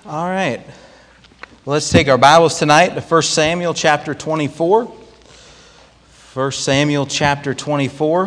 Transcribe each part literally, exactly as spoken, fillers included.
All right. Well, let's take our Bibles tonight to First Samuel chapter twenty-four. First Samuel chapter twenty-four.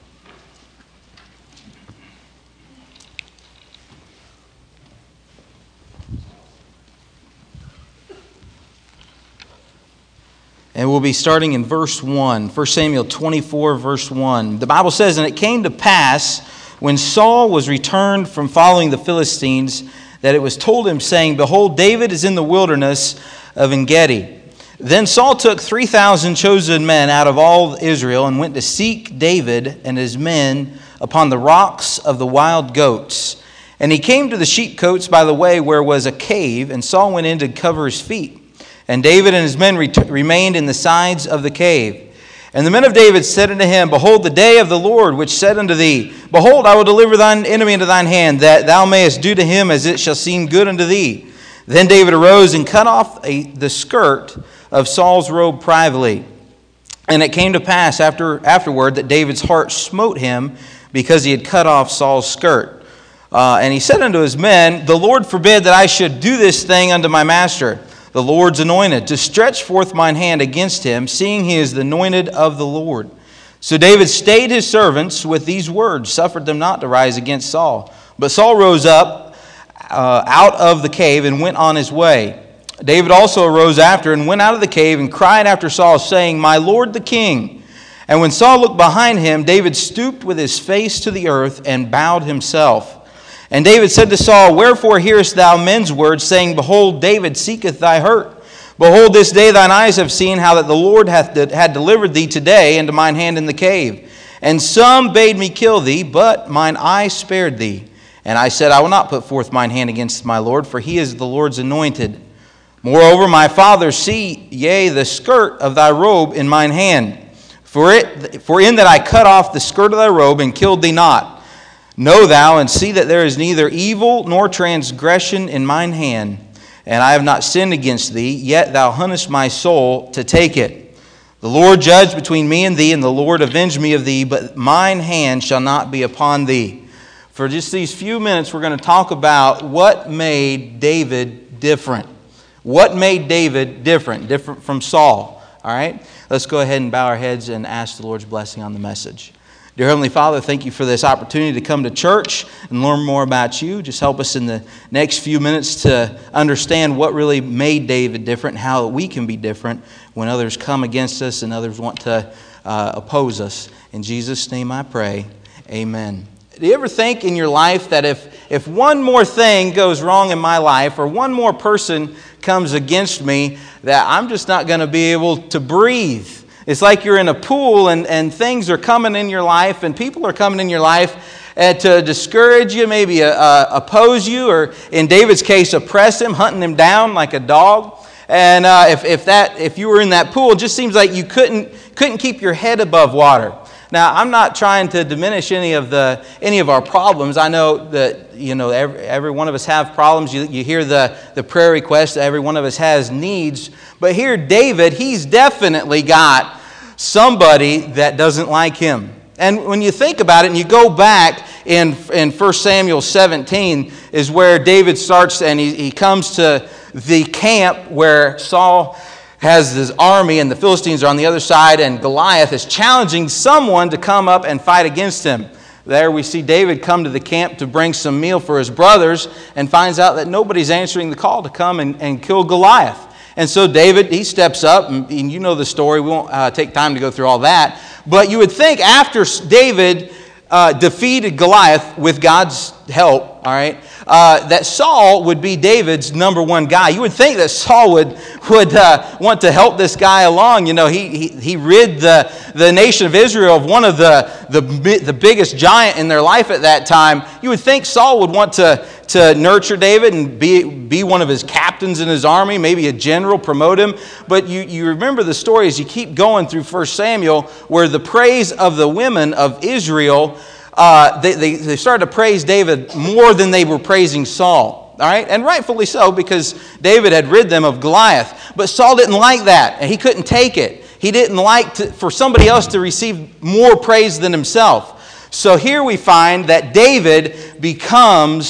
And we'll be starting in verse one. First Samuel twenty-four, verse one. The Bible says, "And it came to pass, when Saul was returned from following the Philistines, that it was told him, saying, Behold, David is in the wilderness of En-gedi. Then Saul took three thousand chosen men out of all Israel, and went to seek David and his men upon the rocks of the wild goats. And he came to the sheepcotes by the way where was a cave, and Saul went in to cover his feet. And David and his men ret- remained in the sides of the cave. And the men of David said unto him, Behold, the day of the Lord, which said unto thee, Behold, I will deliver thine enemy into thine hand, that thou mayest do to him as it shall seem good unto thee. Then David arose and cut off a, the skirt of Saul's robe privately. And it came to pass after afterward that David's heart smote him, because he had cut off Saul's skirt. Uh, and he said unto his men, The Lord forbid that I should do this thing unto my master, the Lord's anointed, to stretch forth mine hand against him, seeing he is the anointed of the Lord. So David stayed his servants with these words, suffered them not to rise against Saul. But Saul rose up uh, out of the cave and went on his way. David also arose after and went out of the cave and cried after Saul, saying, My Lord the king. And when Saul looked behind him, David stooped with his face to the earth and bowed himself. And David said to Saul, Wherefore hearest thou men's words, saying, Behold, David seeketh thy hurt. Behold, this day thine eyes have seen how that the Lord hath had delivered thee today into mine hand in the cave. And some bade me kill thee, but mine eye spared thee. And I said, I will not put forth mine hand against my Lord, for he is the Lord's anointed. Moreover, my father, see, yea, the skirt of thy robe in mine hand. For it, for in that I cut off the skirt of thy robe and killed thee not. Know thou and see that there is neither evil nor transgression in mine hand, and I have not sinned against thee, yet thou huntest my soul to take it. The Lord judge between me and thee, and the Lord avenge me of thee, but mine hand shall not be upon thee." For just these few minutes, we're going to talk about what made David different. What made David different, different from Saul. All right? Let's go ahead and bow our heads and ask the Lord's blessing on the message. Dear Heavenly Father, thank you for this opportunity to come to church and learn more about you. Just help us in the next few minutes to understand what really made David different and how we can be different when others come against us and others want to uh, oppose us. In Jesus' name I pray, amen. Do you ever think in your life that if, if one more thing goes wrong in my life or one more person comes against me, that I'm just not going to be able to breathe? It's like you're in a pool and, and things are coming in your life and people are coming in your life uh, to discourage you, maybe uh, uh, oppose you, or in David's case, oppress him, hunting him down like a dog. And uh, if, if that if you were in that pool, it just seems like you couldn't couldn't keep your head above water. Now, I'm not trying to diminish any of the any of our problems. I know that you know every, every one of us have problems. You, you hear the, the prayer requests. Every one of us has needs. But here, David, he's definitely got somebody that doesn't like him. And when you think about it, and you go back in in First Samuel seventeen, is where David starts, and he, he comes to the camp where Saul has his army and the Philistines are on the other side, and Goliath is challenging someone to come up and fight against him. There we see David come to the camp to bring some meal for his brothers and finds out that nobody's answering the call to come and, and kill Goliath. And so David, he steps up, and, and you know the story. We won't uh, take time to go through all that. But you would think after David uh, defeated Goliath with God's help, all right, uh, that Saul would be David's number one guy. You would think that Saul would would uh, want to help this guy along. You know, he he, he rid the, the nation of Israel of one of the, the the biggest giant in their life at that time. You would think Saul would want to to nurture David and be be one of his captains in his army, maybe a general, promote him. But you, you remember the story as you keep going through First Samuel, where the praise of the women of Israel, uh, they, they, they started to praise David more than they were praising Saul. All right, and rightfully so, because David had rid them of Goliath. But Saul didn't like that, and he couldn't take it. He didn't like to, for somebody else to receive more praise than himself. So here we find that David becomes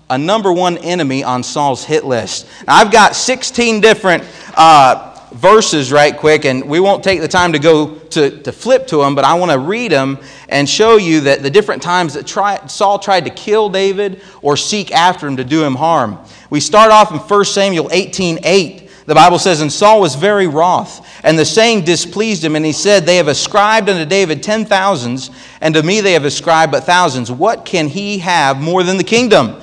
a number one enemy on Saul's hit list. Now, I've got sixteen different uh, verses right quick, and we won't take the time to go to, to flip to them, but I want to read them and show you that the different times that try, Saul tried to kill David or seek after him to do him harm. We start off in First Samuel eighteen eight. The Bible says, "And Saul was very wroth, and the saying displeased him, and he said, They have ascribed unto David ten thousands, and to me they have ascribed but thousands. What can he have more than the kingdom?"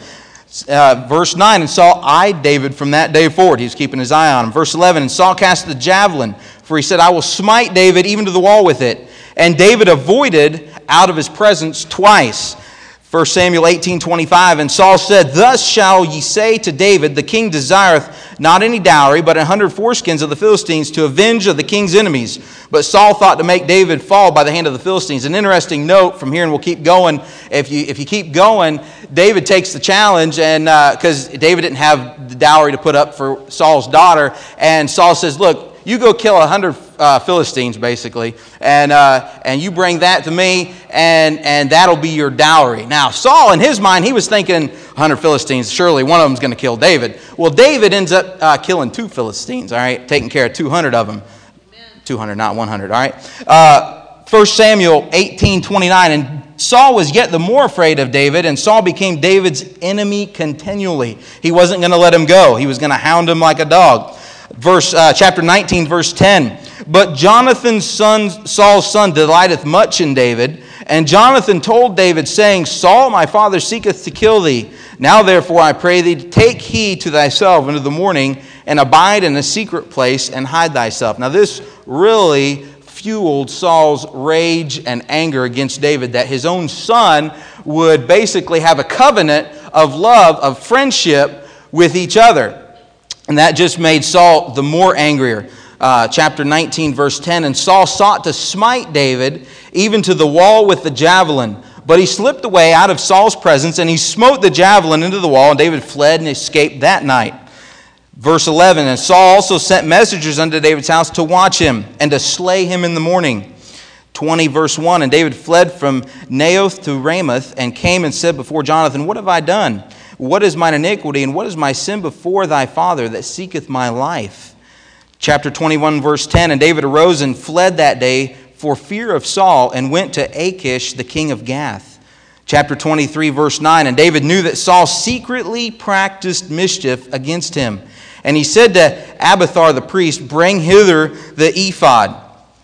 Uh, verse nine, "And Saul eyed David from that day forward." He's keeping his eye on him. Verse eleven, "And Saul cast the javelin, for he said, I will smite David even to the wall with it. And David avoided out of his presence twice." First Samuel eighteen twenty-five, "And Saul said, Thus shall ye say to David, The king desireth not any dowry, but an hundred foreskins of the Philistines to avenge of the king's enemies. But Saul thought to make David fall by the hand of the Philistines." An interesting note from here, and we'll keep going. If you if you keep going, David takes the challenge, and because uh, David didn't have the dowry to put up for Saul's daughter, and Saul says, "Look, you go kill a hundred uh, Philistines, basically, and uh, and you bring that to me, and and that'll be your dowry." Now, Saul, in his mind, he was thinking, a hundred Philistines, surely one of them's going to kill David. Well, David ends up uh, killing two Philistines, all right, taking care of two hundred of them. Amen. two hundred, not one hundred, all right? Uh, First Samuel eighteen twenty-nine, "And Saul was yet the more afraid of David, and Saul became David's enemy continually." He wasn't going to let him go. He was going to hound him like a dog. Verse uh, chapter nineteen, verse ten. "But Jonathan's son, Saul's son, delighteth much in David. And Jonathan told David, saying, Saul, my father, seeketh to kill thee. Now therefore I pray thee, take heed to thyself unto the morning, and abide in a secret place, and hide thyself." Now this really fueled Saul's rage and anger against David, that his own son would basically have a covenant of love, of friendship with each other. And that just made Saul the more angrier. Uh, chapter nineteen, verse ten, "And Saul sought to smite David, even to the wall with the javelin. But he slipped away out of Saul's presence, and he smote the javelin into the wall, and David fled and escaped that night." Verse eleven, "And Saul also sent messengers unto David's house to watch him, and to slay him in the morning." twenty, verse one, "And David fled from Naioth to Ramoth, and came and said before Jonathan, What have I done? What is mine iniquity, and what is my sin before thy father that seeketh my life?" Chapter twenty-one, verse ten, "And David arose and fled that day for fear of Saul, and went to Achish, the king of Gath." Chapter twenty-three, verse nine, "And David knew that Saul secretly practiced mischief against him. And he said to Abiathar the priest, Bring hither the ephod."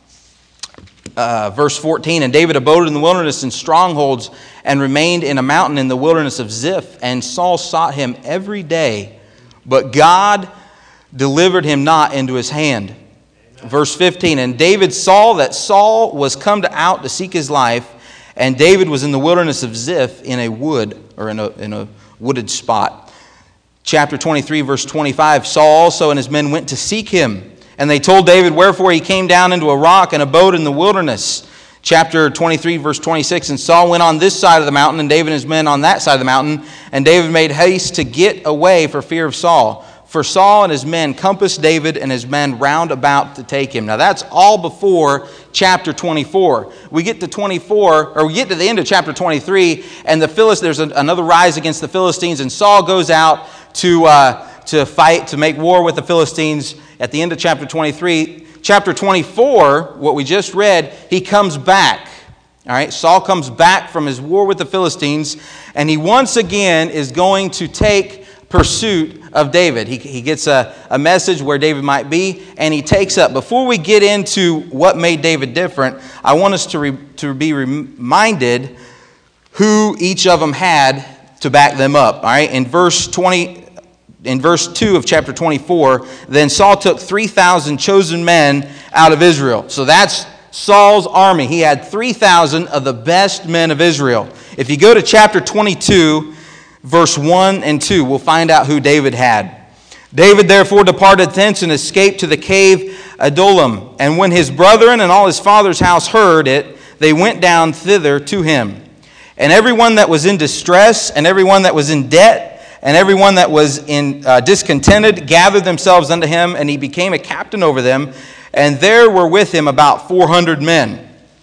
Uh, verse fourteen, "And David abode in the wilderness in strongholds, and remained in a mountain in the wilderness of Ziph. And Saul sought him every day, but God delivered him not into his hand." Verse fifteen, "And David saw that Saul was come to out to seek his life, and David was in the wilderness of Ziph in a wood," or in a, in a wooded spot. Chapter twenty-three, verse twenty-five, "Saul also and his men went to seek him. And they told David, wherefore he came down into a rock and abode in the wilderness." Chapter twenty-three, verse twenty-six, "And Saul went on this side of the mountain, and David and his men on that side of the mountain. And David made haste to get away for fear of Saul. For Saul and his men compassed David and his men round about to take him." Now that's all before chapter twenty-four. We get to twenty-four, or we get to the end of chapter twenty-three, and the Philist, there's a, another rise against the Philistines, and Saul goes out to uh, to fight, to make war with the Philistines. At the end of chapter twenty-three, chapter twenty-four, what we just read, he comes back. All right, Saul comes back from his war with the Philistines, and he once again is going to take pursuit of David. He, he gets a, a message where David might be, and he takes up. Before we get into what made David different, I want us to, re, to be reminded who each of them had to back them up. All right, in verse twenty, in verse two of chapter twenty-four, "Then Saul took three thousand chosen men out of Israel." So that's Saul's army. He had three thousand of the best men of Israel. If you go to chapter twenty-two, verse one and two, we'll find out who David had. "David therefore departed thence and escaped to the cave Adullam. And when his brethren and all his father's house heard it, they went down thither to him. And everyone that was in distress, and everyone that was in debt, and everyone that was in uh, discontented, gathered themselves unto him, and he became a captain over them. And there were with him about four hundred men."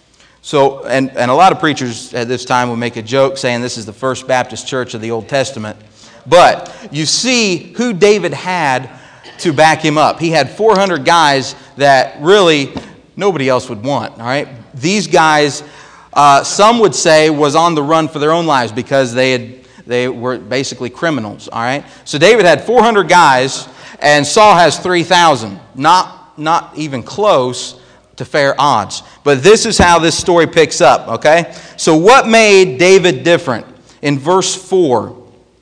So, and, and a lot of preachers at this time will make a joke saying this is the First Baptist Church of the Old Testament. But you see who David had to back him up. He had four hundred guys that really nobody else would want, all right? These guys, uh, some would say, was on the run for their own lives because they had they were basically criminals, all right? So David had four hundred guys, and Saul has three thousand. Not, not even close to fair odds. But this is how this story picks up, okay? So what made David different? In verse four,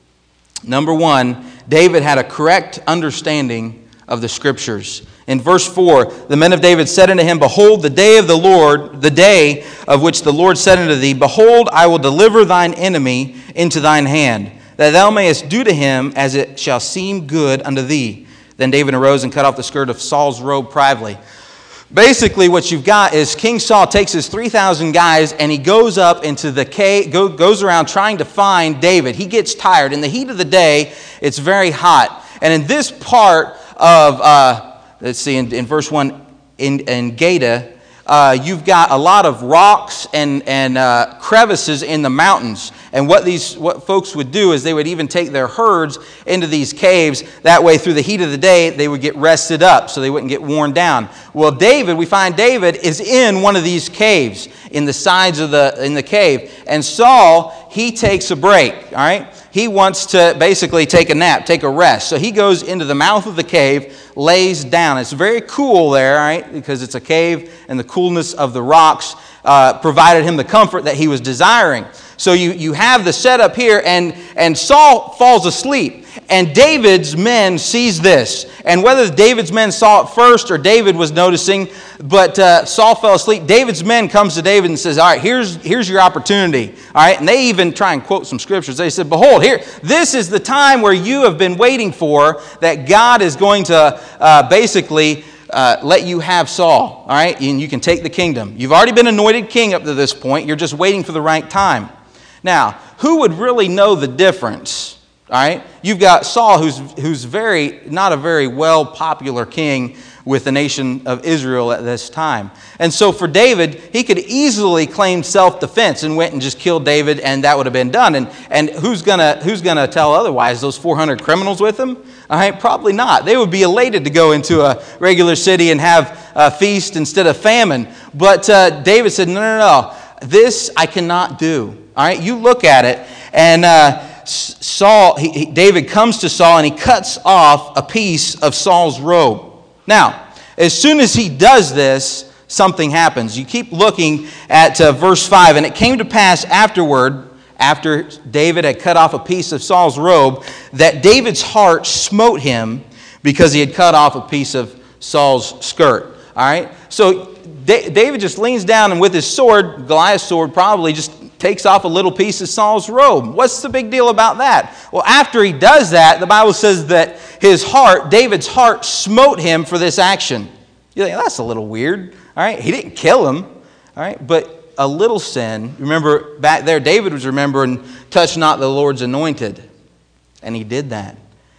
number one, David had a correct understanding of the Scriptures. In verse four, the men of David said unto him, Behold, the day of the Lord, the day of which the Lord said unto thee, Behold, I will deliver thine enemy into thine hand, that thou mayest do to him as it shall seem good unto thee. Then David arose and cut off the skirt of Saul's robe privately. Basically, what you've got is King Saul takes his three thousand guys and he goes up into the cave, go, goes around trying to find David. He gets tired. In the heat of the day, it's very hot. And in this part of, uh, let's see, in, in verse one, in, in Gada, uh, you've got a lot of rocks and, and uh, crevices in the mountains. And what these what folks would do is they would even take their herds into these caves. That way, through the heat of the day, they would get rested up so they wouldn't get worn down. Well, David, we find David is in one of these caves, in the sides of the in the cave. And Saul, he takes a break, all right? He wants to basically take a nap, take a rest. So he goes into the mouth of the cave, lays down. It's very cool there, all right, because it's a cave and the coolness of the rocks uh, provided him the comfort that he was desiring. So you, you have the setup here, and, and Saul falls asleep. And David's men sees this. And whether David's men saw it first or David was noticing, but uh, Saul fell asleep. David's men comes to David and says, all right, here's, here's your opportunity. All right, and they even try and quote some scriptures. They said, behold, here, this is the time where you have been waiting for, that God is going to uh, basically uh, let you have Saul. All right, and you can take the kingdom. You've already been anointed king up to this point. You're just waiting for the right time. Now, who would really know the difference? All right, you've got Saul, who's who's very not a very well popular king with the nation of Israel at this time, and so for David, he could easily claim self-defense and went and just killed David, and that would have been done. And and who's gonna who's gonna tell otherwise? Those four hundred criminals with him? All right, probably not. They would be elated to go into a regular city and have a feast instead of famine. But uh, David said, no, no, no, this I cannot do. All right, you look at it, and uh, Saul, he, he, David comes to Saul, and he cuts off a piece of Saul's robe. Now, as soon as he does this, something happens. You keep looking at uh, verse five, and it came to pass afterward, after David had cut off a piece of Saul's robe, that David's heart smote him because he had cut off a piece of Saul's skirt. All right, so David just leans down, and with his sword, Goliath's sword, probably just takes off a little piece of Saul's robe. What's the big deal about that? Well, after he does that, the Bible says that his heart, David's heart, smote him for this action. You think, that's a little weird. All right, he didn't kill him. All right, but a little sin. Remember, back there, David was remembering, touch not the Lord's anointed. And he did that.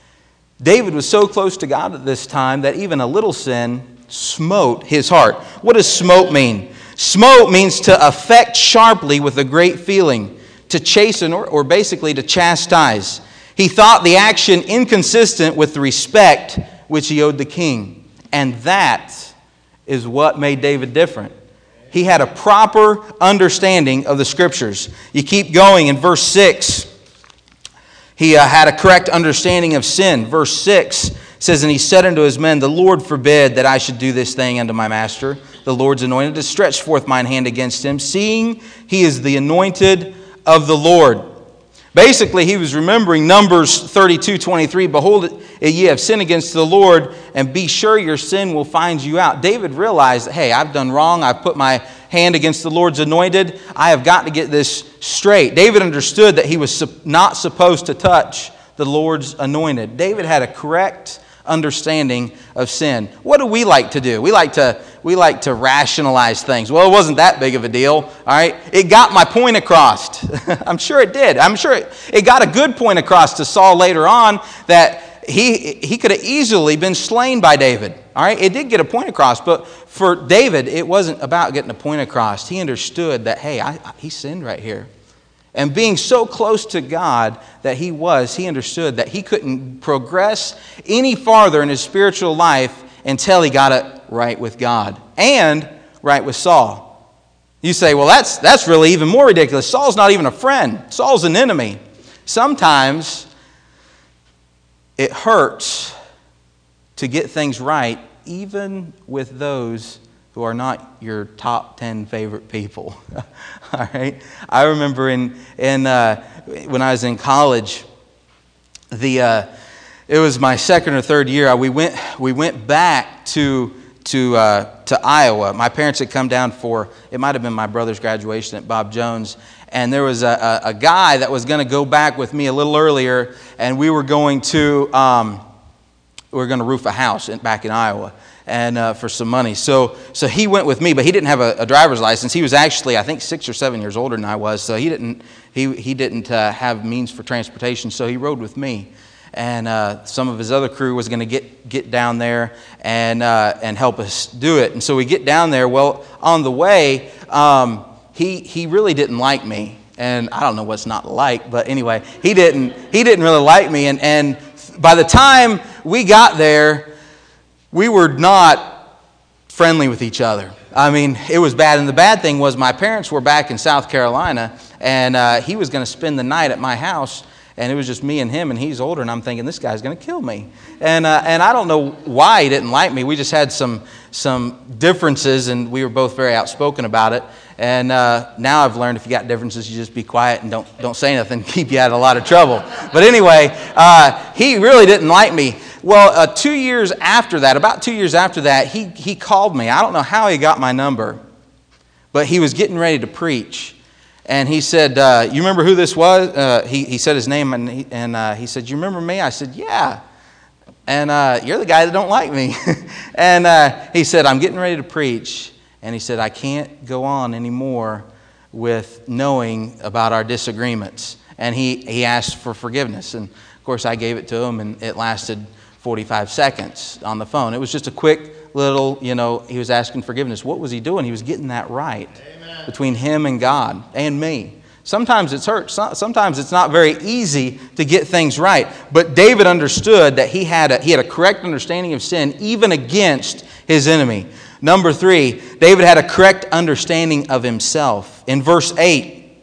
David was so close to God at this time that even a little sin smote his heart. What does smote mean? Smote means to affect sharply with a great feeling, to chasten, or, or basically to chastise. He thought the action inconsistent with the respect which he owed the king. And that is what made David different. He had a proper understanding of the Scriptures. You keep going in verse six. He uh, had a correct understanding of sin. Verse six says, and he said unto his men, the Lord forbid that I should do this thing unto my master, the Lord's anointed, to stretch forth mine hand against him, seeing he is the anointed of the Lord. Basically, he was remembering Numbers thirty-two twenty-three, behold, ye have sinned against the Lord, and be sure your sin will find you out. David realized, hey, I've done wrong. I've put my hand against the Lord's anointed. I have got to get this straight. David understood that he was not supposed to touch the Lord's anointed. David had a correct understanding of sin. What do we like to do? We like to we like to rationalize things. Well, it wasn't that big of a deal. All right, it got my point across. I'm sure it did. I'm sure it, it got a good point across to Saul later on that he he could have easily been slain by David. All right, it did get a point across, but for David, it wasn't about getting a point across. He understood that, hey, I, I, he sinned right here. And being so close to God that he was, he understood that he couldn't progress any farther in his spiritual life until he got it right with God and right with Saul. You say, well, that's, that's really even more ridiculous. Saul's not even a friend. Saul's an enemy. Sometimes it hurts to get things right, even with those who are not your top ten favorite people. All right? I remember in in uh, when I was in college, the uh, it was my second or third year. We went we went back to to uh, to Iowa. My parents had come down for, it might have been my brother's graduation at Bob Jones, and there was a, a, a guy that was going to go back with me a little earlier, and we were going to um, we were going to roof a house in, back in Iowa. And uh, for some money. So so he went with me, but he didn't have a, a driver's license. He was actually, I think, six or seven years older than I was. So he didn't he he didn't uh, have means for transportation. So he rode with me, and uh, some of his other crew was going to get get down there and uh, and help us do it. And so we get down there. Well, on the way, um, he he really didn't like me, and I don't know what's not like, but anyway, he didn't he didn't really like me. And and by the time we got there, we were not friendly with each other. I mean, it was bad. And the bad thing was my parents were back in South Carolina, and uh, he was going to spend the night at my house, and it was just me and him, and he's older, and I'm thinking, this guy's going to kill me. And uh, and I don't know why he didn't like me. We just had some some differences, and we were both very outspoken about it. And uh, now I've learned if you got differences, you just be quiet and don't don't say nothing, keep you out of a lot of trouble. But anyway, uh, he really didn't like me. Well, uh, two years after that, about two years after that, he, he called me. I don't know how he got my number, but he was getting ready to preach. And he said, uh, you remember who this was? Uh, he, he said his name, and he, and, uh, he said, you remember me? I said, yeah. And uh, you're the guy that don't like me. And uh, he said, I'm getting ready to preach. And he said, I can't go on anymore with knowing about our disagreements. And he, he asked for forgiveness. And, of course, I gave it to him, and it lasted forty-five seconds on the phone. It was just a quick little, you know, he was asking forgiveness. What was he doing? He was getting that right. Amen. Between him and God and me. Sometimes it's hurt. Sometimes it's not very easy to get things right. But David understood that he had a, he had a correct understanding of sin even against his enemy. Number three, David had a correct understanding of himself. In verse eight,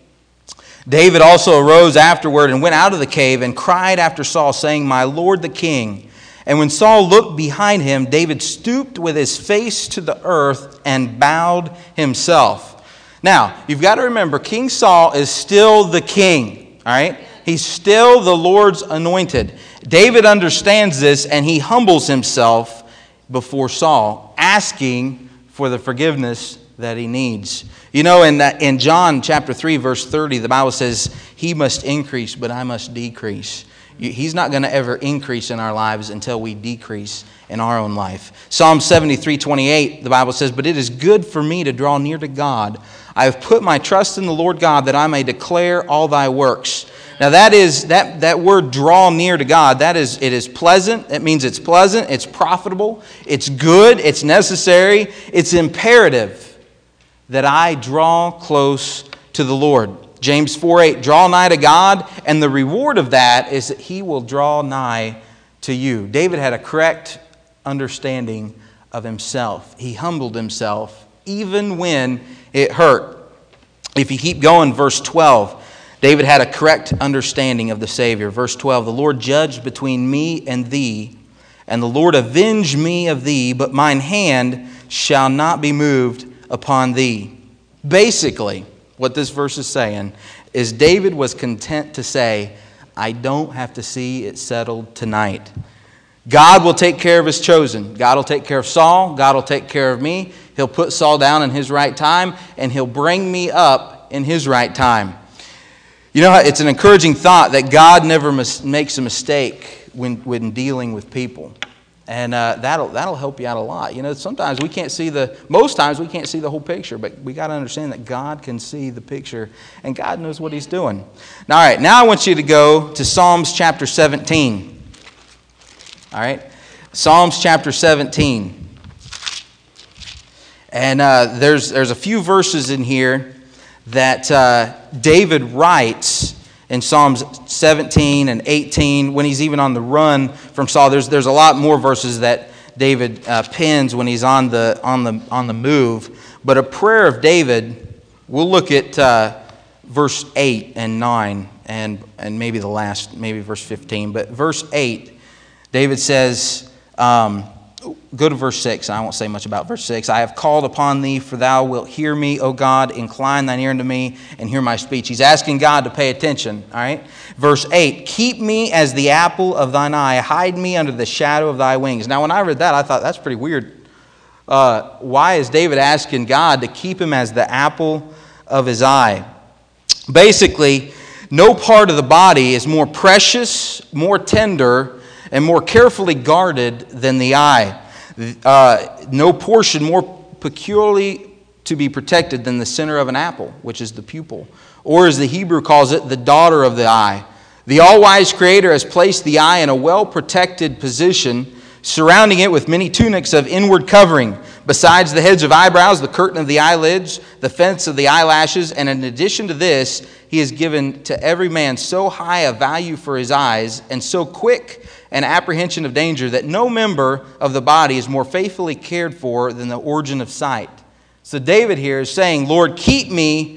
David also arose afterward and went out of the cave and cried after Saul, saying, my Lord the king. And when Saul looked behind him, David stooped with his face to the earth and bowed himself. Now, you've got to remember, King Saul is still the king, all right? He's still the Lord's anointed. David understands this, and he humbles himself before Saul, asking for the forgiveness that he needs. You know, in, that, in John chapter three, verse thirty, the Bible says, he must increase, but I must decrease. He's not going to ever increase in our lives until we decrease in our own life. Psalm seventy-three twenty-eight, the Bible says, but it is good for me to draw near to God. I have put my trust in the Lord God that I may declare all thy works. Now that is that, that word draw near to God, that is it is pleasant. It means it's pleasant, it's profitable, it's good, it's necessary, it's imperative that I draw close to the Lord. James four eight, draw nigh to God, and the reward of that is that he will draw nigh to you. David had a correct understanding of himself. He humbled himself even when it hurt. If you keep going, verse twelve, David had a correct understanding of the Savior. Verse twelve, the Lord judged between me and thee, and the Lord avenged me of thee, but mine hand shall not be moved upon thee. Basically, what this verse is saying is David was content to say, I don't have to see it settled tonight. God will take care of his chosen. God will take care of Saul. God will take care of me. He'll put Saul down in his right time, and he'll bring me up in his right time. You know, it's an encouraging thought that God never mis- makes a mistake when, when dealing with people. And uh, that'll that'll help you out a lot. You know, sometimes we can't see the, most times we can't see the whole picture, but we got to understand that God can see the picture, and God knows what he's doing. Now, all right, now I want you to go to Psalms chapter seventeen. All right, Psalms chapter seventeen. And uh, there's there's a few verses in here that uh, David writes in Psalms seventeen and eighteen, when he's even on the run from Saul. There's there's a lot more verses that David uh, pens when he's on the on the on the move. But a prayer of David, we'll look at uh, verse eight and nine, and and maybe the last, maybe verse fifteen. But verse eight, David says, um, go to verse six. I won't say much about verse six. I have called upon thee, for thou wilt hear me, O God. Incline thine ear unto me, and hear my speech. He's asking God to pay attention. All right. Verse eight, keep me as the apple of thine eye. Hide me under the shadow of thy wings. Now, when I read that, I thought, that's pretty weird. Uh, why is David asking God to keep him as the apple of his eye? Basically, no part of the body is more precious, more tender, and more carefully guarded than the eye. Uh, no portion more peculiarly to be protected than the center of an apple, which is the pupil. Or as the Hebrew calls it, the daughter of the eye. The all-wise Creator has placed the eye in a well-protected position, surrounding it with many tunics of inward covering. Besides the heads of eyebrows, the curtain of the eyelids, the fence of the eyelashes, and in addition to this, He has given to every man so high a value for his eyes, and so quick an apprehension of danger, that no member of the body is more faithfully cared for than the organ of sight. So David here is saying, Lord, keep me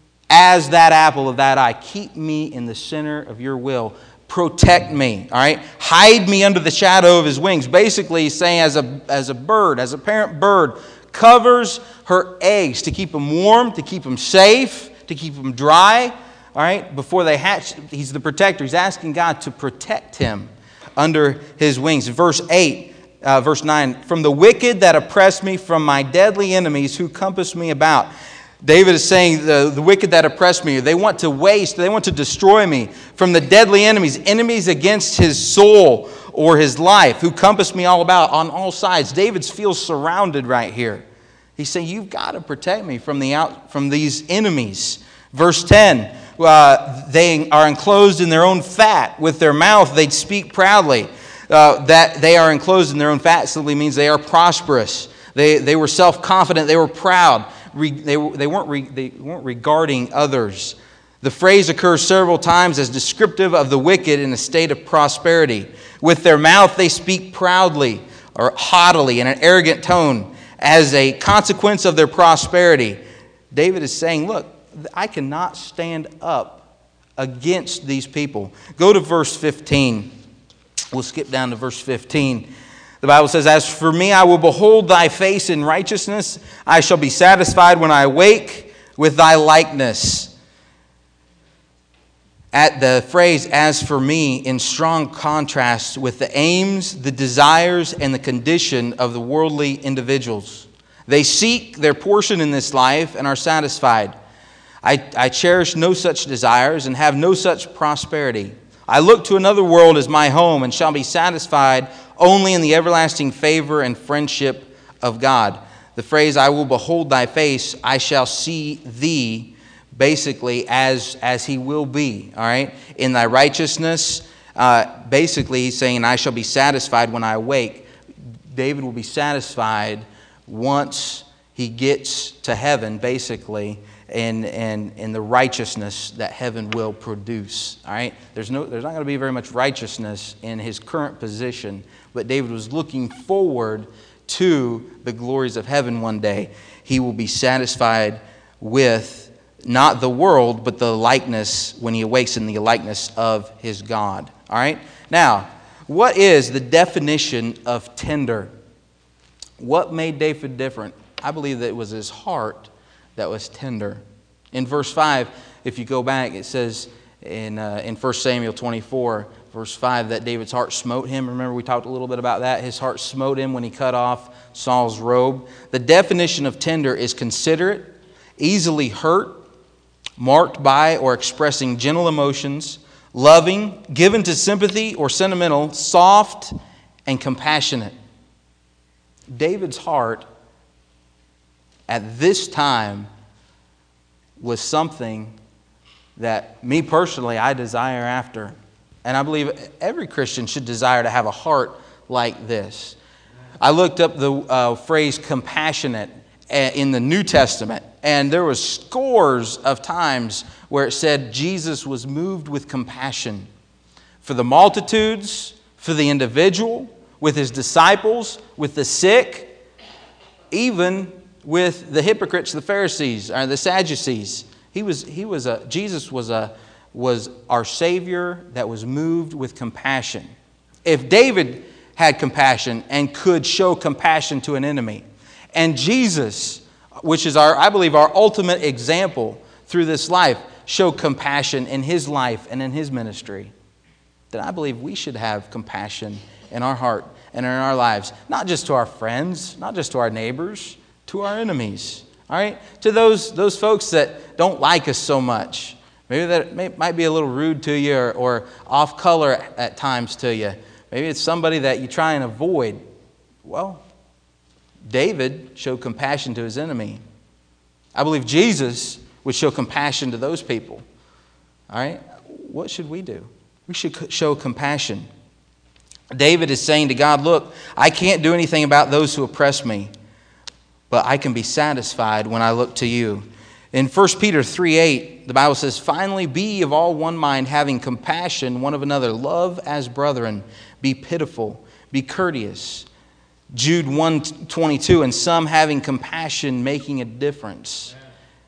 as that apple of that eye. Keep me in the center of your will. Protect me, all right? Hide me under the shadow of his wings. Basically, he's saying as a, as a bird, as a parent bird, covers her eggs to keep them warm, to keep them safe, to keep them dry, all right? Before they hatch, he's the protector. He's asking God to protect him under his wings. Verse eight, uh, verse nine, from the wicked that oppress me, from my deadly enemies who compass me about. David is saying the, the wicked that oppress me, they want to waste, they want to destroy me. From the deadly enemies, enemies against his soul or his life, who compass me all about on all sides. David feels surrounded right here. He's saying, you've got to protect me from the out from these enemies. Verse ten, uh, they are enclosed in their own fat. With their mouth they speak proudly. Uh, that they are enclosed in their own fat simply means they are prosperous. They, they were self-confident. They were proud. They, they, weren't re, they weren't regarding others. The phrase occurs several times as descriptive of the wicked in a state of prosperity. With their mouth they speak proudly or haughtily in an arrogant tone as a consequence of their prosperity. David is saying, look, I cannot stand up against these people. Go to verse fifteen. We'll skip down to verse fifteen. The Bible says, as for me, I will behold thy face in righteousness. I shall be satisfied when I awake with thy likeness. At the phrase, as for me, in strong contrast with the aims, the desires, and the condition of the worldly individuals. They seek their portion in this life and are satisfied. I, I cherish no such desires and have no such prosperity. I look to another world as my home and shall be satisfied only in the everlasting favor and friendship of God. The phrase, I will behold thy face, I shall see thee, basically as, as he will be, all right? In thy righteousness, uh, basically he's saying, I shall be satisfied when I awake. David will be satisfied once he gets to heaven, basically, and, and, and the righteousness that heaven will produce. All right? There's no there's not going to be very much righteousness in his current position, but David was looking forward to the glories of heaven one day. He will be satisfied with not the world, but the likeness when he awakes in the likeness of his God. All right? Now, what is the definition of tender? What made David different? I believe that it was his heart that was tender. In verse five, if you go back, it says in uh, in First Samuel twenty-four, verse five, that David's heart smote him. Remember, we talked a little bit about that. His heart smote him when he cut off Saul's robe. The definition of tender is considerate, easily hurt, marked by or expressing gentle emotions, loving, given to sympathy or sentimental, soft, and compassionate. David's heart at this time was something that me personally I desire after. And I believe every Christian should desire to have a heart like this. I looked up the uh, phrase compassionate in the New Testament, and there was scores of times where it said Jesus was moved with compassion for the multitudes, for the individual, with his disciples, with the sick, even with the hypocrites, the Pharisees, or the Sadducees. He was, he was a, Jesus was, a, was our Savior that was moved with compassion. If David had compassion and could show compassion to an enemy, and Jesus, which is our, I believe, our ultimate example through this life, showed compassion in his life and in his ministry, then I believe we should have compassion in our heart and in our lives, not just to our friends, not just to our neighbors, to our enemies, all right? To those, those folks that don't like us so much. Maybe that may, might be a little rude to you or, or off color at, at times to you. Maybe it's somebody that you try and avoid. Well, David showed compassion to his enemy. I believe Jesus would show compassion to those people. All right? What should we do? We should show compassion. David is saying to God, look, I can't do anything about those who oppress me, but I can be satisfied when I look to you. In First Peter three eight, the Bible says, finally be of all one mind, having compassion one of another. Love as brethren. Be pitiful. Be courteous. Jude one twenty-two, and some having compassion, making a difference.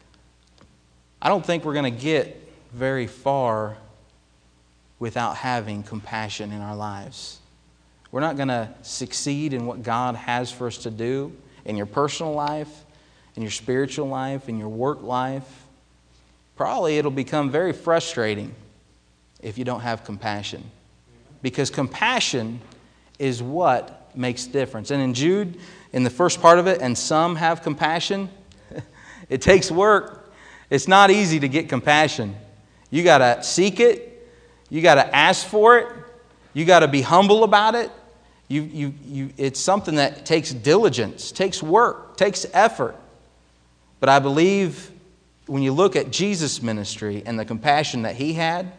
I don't think we're going to get very far without having compassion in our lives. We're not going to succeed in what God has for us to do in your personal life, in your spiritual life, in your work life. Probably it'll become very frustrating if you don't have compassion. Because compassion is what makes a difference. And in Jude, in the first part of it, and some have compassion, it takes work. It's not easy to get compassion. You got to seek it. You got to ask for it. You got to be humble about it. You, you, you, it's something that takes diligence, takes work, takes effort. But I believe when you look at Jesus' ministry and the compassion that he had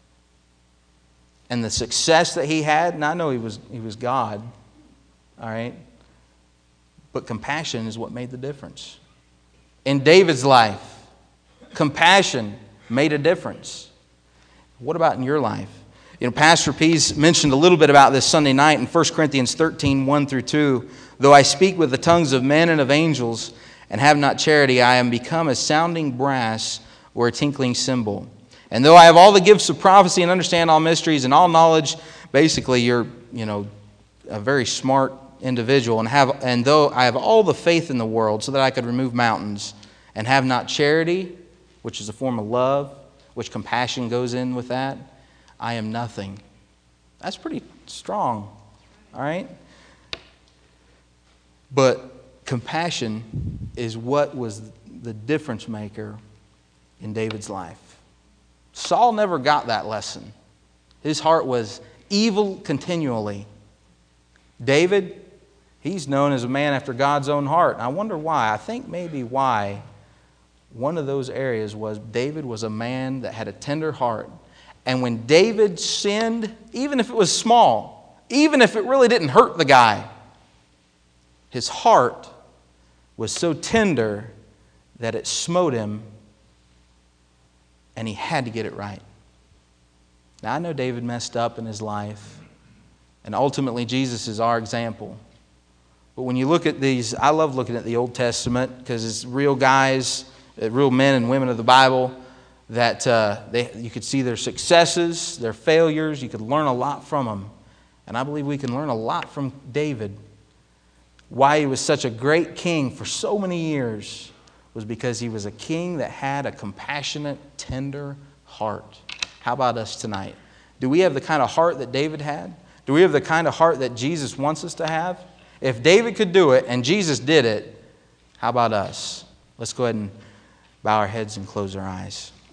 and the success that he had, and I know he was, he was God, all right, but compassion is what made the difference. In David's life, compassion made a difference. What about in your life? You know, Pastor Pease mentioned a little bit about this Sunday night in First Corinthians thirteen, one through two. Though I speak with the tongues of men and of angels and have not charity, I am become a sounding brass or a tinkling cymbal. And though I have all the gifts of prophecy and understand all mysteries and all knowledge, basically you're, you know, a very smart individual. And have, and though I have all the faith in the world so that I could remove mountains, and have not charity, which is a form of love, which compassion goes in with that, I am nothing. That's pretty strong, all right? But compassion is what was the difference maker in David's life. Saul never got that lesson. His heart was evil continually. David, he's known as a man after God's own heart. And I wonder why. I think maybe why one of those areas was David was a man that had a tender heart. And when David sinned, even if it was small, even if it really didn't hurt the guy, his heart was so tender that it smote him and he had to get it right. Now, I know David messed up in his life, and ultimately Jesus is our example. But when you look at these, I love looking at the Old Testament because it's real guys, real men and women of the Bible that uh, they, you could see their successes, their failures. You could learn a lot from them. And I believe we can learn a lot from David. Why he was such a great king for so many years was because he was a king that had a compassionate, tender heart. How about us tonight? Do we have the kind of heart that David had? Do we have the kind of heart that Jesus wants us to have? If David could do it and Jesus did it, how about us? Let's go ahead and bow our heads and close our eyes.